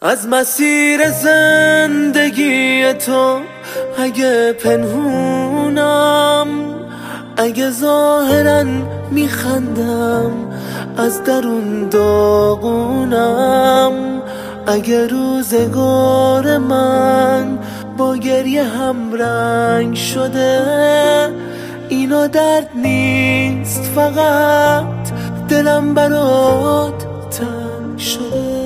از مسیر زندگی تو اگه پنهونم، اگه ظاهرا میخندم از درون داغونم، اگه روزگار من با گریه هم رنگ شده، اینا درد نیست، فقط دلم برات تنگ شده.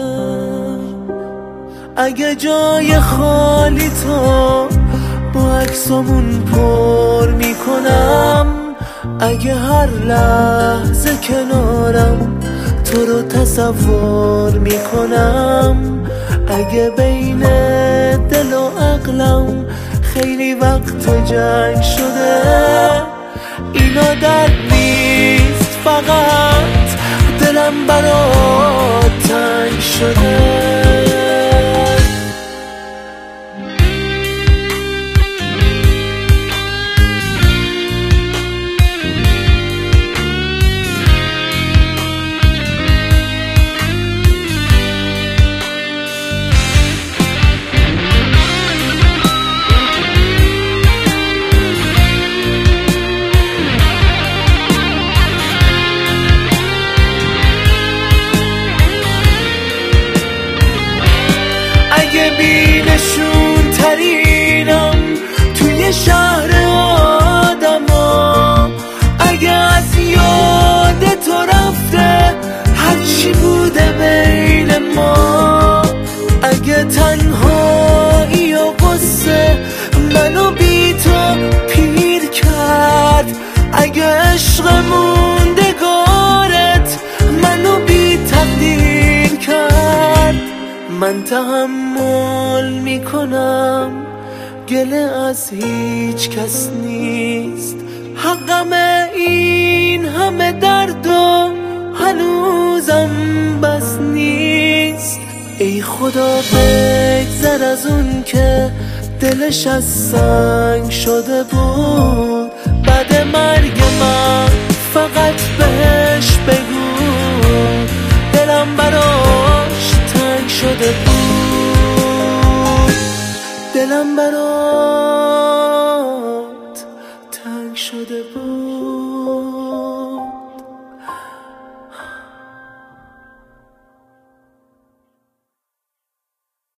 اگه جای خالی تو با عکسامون پر میکنم، اگه هر لحظه کنارم تو رو تصور میکنم، اگه بین دل و عقلم خیلی وقت جنگ شده، اینا درد نیست، فقط دلم برات تنگ شده. اگه بینشون ترینم توی شهر آدما، اگه از یاد تو رفته هرچی بوده بین ما، اگه تنهایی و غصه منو بی تو پیر کرد، اگه عشق موندگارت منو بی تقدیر کرد، من تحمل میکنم، گله از هیچ کس نیست، حقم این همه درد و هنوزم بس نیست. ای خدا بگذر از اون که دلش از سنگ شده بود، بعد مرگ من فقط بهش بگو دلم براش تنگ شده بود، دلم برات تنگ شده بود.